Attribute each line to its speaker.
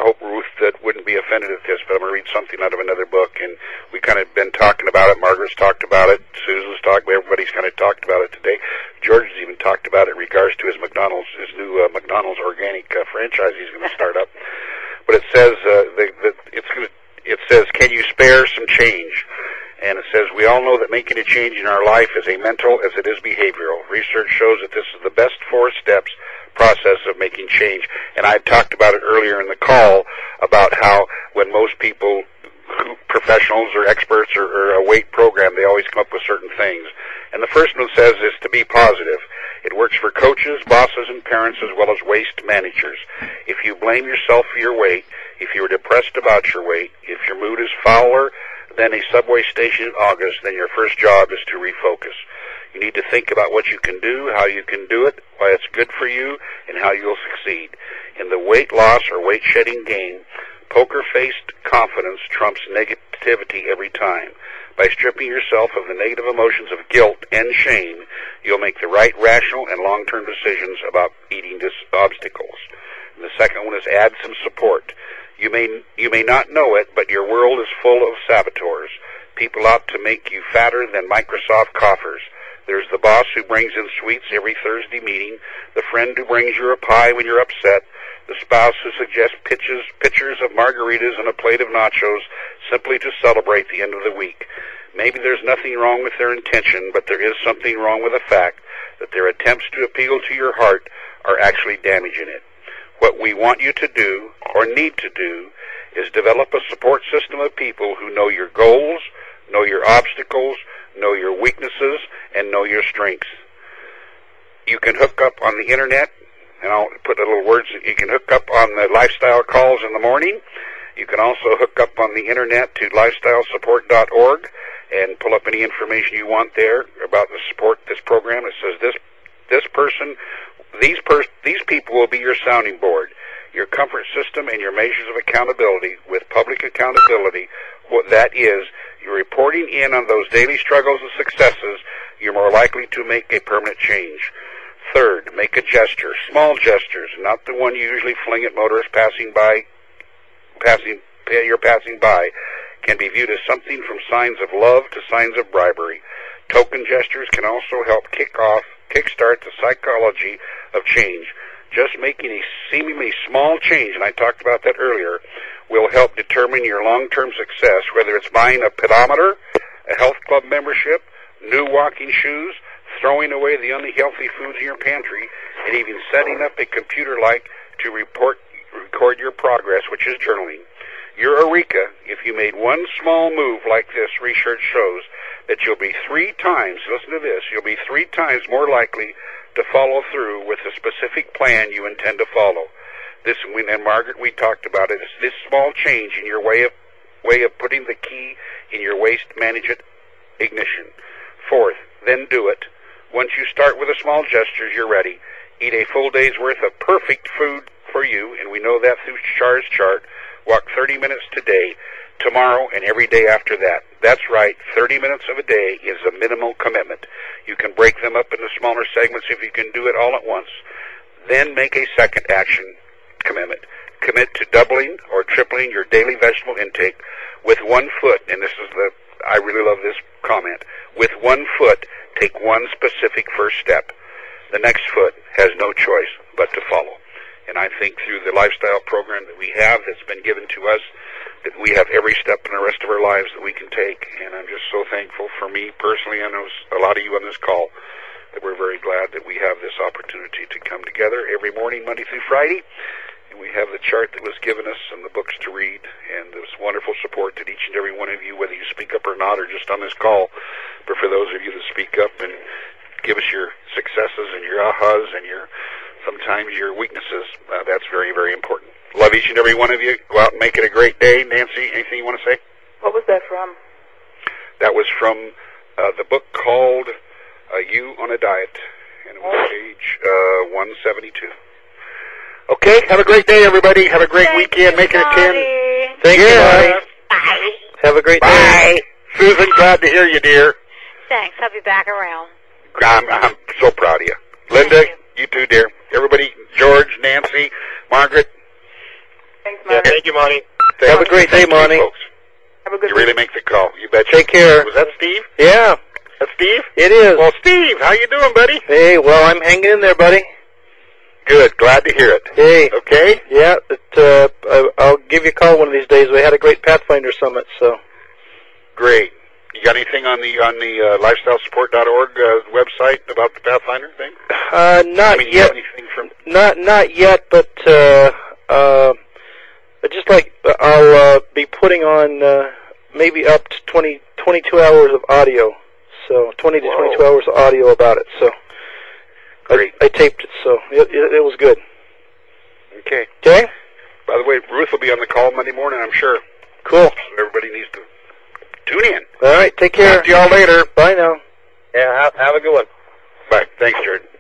Speaker 1: hope Ruth wouldn't be offended at this, but I'm going to read something out of another book, and we kind of been talking about it. Margaret's talked about it. Susan's talked about it. Everybody's kind of talked about it today. George has even talked about it in regards to his new McDonald's organic franchise he's going to start up. But it says it says, can you spare some change? And it says, we all know that making a change in our life is a mental as it is behavioral. Research shows that this is the best 4 steps process of making change. And I talked about it earlier in the call about how when most people, professionals or experts or a weight program, they always come up with certain things. And the first one says is to be positive. It works for coaches, bosses, and parents as well as waste managers. If you blame yourself for your weight, if you are depressed about your weight, if your mood is fouler than a subway station in August, then your first job is to refocus. You need to think about what you can do, how you can do it, why it's good for you, and how you'll succeed. In the weight loss or weight shedding game, poker-faced confidence trumps negativity every time. By stripping yourself of the negative emotions of guilt and shame, you'll make the right rational and long-term decisions about eating obstacles. And the second one is add some support. You may not know it, but your world is full of saboteurs, people out to make you fatter than Microsoft coffers. There's the boss who brings in sweets every Thursday meeting, the friend who brings you a pie when you're upset, the spouse who suggests pictures of margaritas and a plate of nachos simply to celebrate the end of the week. Maybe there's nothing wrong with their intention, but there is something wrong with the fact that their attempts to appeal to your heart are actually damaging it. What we want you to do, or need to do, is develop a support system of people who know your goals, know your obstacles, know your weaknesses, and know your strengths. You can hook up on the internet, and I'll put a little words, you can hook up on the lifestyle calls in the morning. You can also hook up on the internet to lifestylesupport.org and pull up any information you want there about the support, this program. It says these people will be your sounding board, your comfort system, and your measures of accountability. With public accountability, what that is, you're reporting in on those daily struggles and successes, you're more likely to make a permanent change. Third, make a gesture, small gestures, not the one you usually fling at motorists passing by, can be viewed as something from signs of love to signs of bribery. Token gestures can also help kickstart the psychology of change. Just making a seemingly small change, and I talked about that earlier, will help determine your long-term success, whether it's buying a pedometer, a health club membership, new walking shoes, throwing away the unhealthy foods in your pantry, and even setting up a computer to record your progress, which is journaling. Your eureka, if you made one small move like this, research shows that you'll be 3 times, listen to this, you'll be 3 times more likely to follow through with the specific plan you intend to follow. This, and Margaret, we talked about it, this small change in your way of putting the key in your waste management ignition. Fourth, then do it. Once you start with the small gestures, you're ready. Eat a full day's worth of perfect food for you, and we know that through Char's chart. Walk 30 minutes today, tomorrow, and every day after that. That's right, 30 minutes of a day is a minimal commitment. You can break them up into smaller segments if you can do it all at once. Then make a second action commitment. Commit to doubling or tripling your daily vegetable intake with 1 foot, and I really love this comment. With 1 foot, take one specific first step. The next foot has no choice but to follow. And I think through the lifestyle program that we have that's been given to us, that we have every step in the rest of our lives that we can take. And I'm just so thankful for me personally, I know a lot of you on this call, that we're very glad that we have this opportunity to come together every morning, Monday through Friday. And we have the chart that was given us and the books to read, and this wonderful support that each and every one of you, whether you speak up or not, or just on this call, but for those of you that speak up and give us your successes and your ahas and sometimes your weaknesses, that's very, very important. Love each and every one of you. Go out and make it a great day. Nancy, anything you want to say?
Speaker 2: What was that from?
Speaker 1: That was from the book called You on a Diet, and it was page 172. Okay, have a great day, everybody. Have a great weekend. Make it a 10. Thank you, Bonnie.
Speaker 3: Bye.
Speaker 4: Have a great day.
Speaker 1: Bye. Susan, glad to hear you, dear.
Speaker 3: Thanks. I'll be back around.
Speaker 1: I'm so proud of you. Linda, you too, dear. Everybody, George, Nancy, Margaret.
Speaker 2: Thanks, Margaret. Thank you, Monty.
Speaker 4: Have a great day, Monty.
Speaker 1: Folks.
Speaker 2: Have a good
Speaker 1: You really make the call. You betcha.
Speaker 4: Take care.
Speaker 2: Was that Steve?
Speaker 4: Yeah,
Speaker 2: That's Steve?
Speaker 4: it is.
Speaker 2: Well, Steve, how you doing, buddy?
Speaker 4: Hey, well, I'm hanging in there, buddy.
Speaker 1: Good. Glad to hear it.
Speaker 4: Hey,
Speaker 1: Okay?
Speaker 4: yeah, I'll give you a call one of these days. We had a great Pathfinder summit, so.
Speaker 1: Great. You got anything on the lifestylesupport.org website about the Pathfinder thing?
Speaker 4: Not
Speaker 1: You
Speaker 4: yet.
Speaker 1: have anything from...
Speaker 4: Not yet, but just like I'll be putting on maybe up to 22 hours of audio. So 20 to 22 hours of audio about it. So
Speaker 1: Great.
Speaker 4: I taped it, so it was good.
Speaker 1: Okay.
Speaker 4: Okay?
Speaker 1: By the way, Ruth will be on the call Monday morning, I'm sure.
Speaker 4: Cool.
Speaker 1: So everybody needs to tune in.
Speaker 4: All right, take care.
Speaker 1: Talk to y'all later.
Speaker 4: Bye now.
Speaker 2: Yeah, have a good one.
Speaker 1: Bye. Thanks, Jared.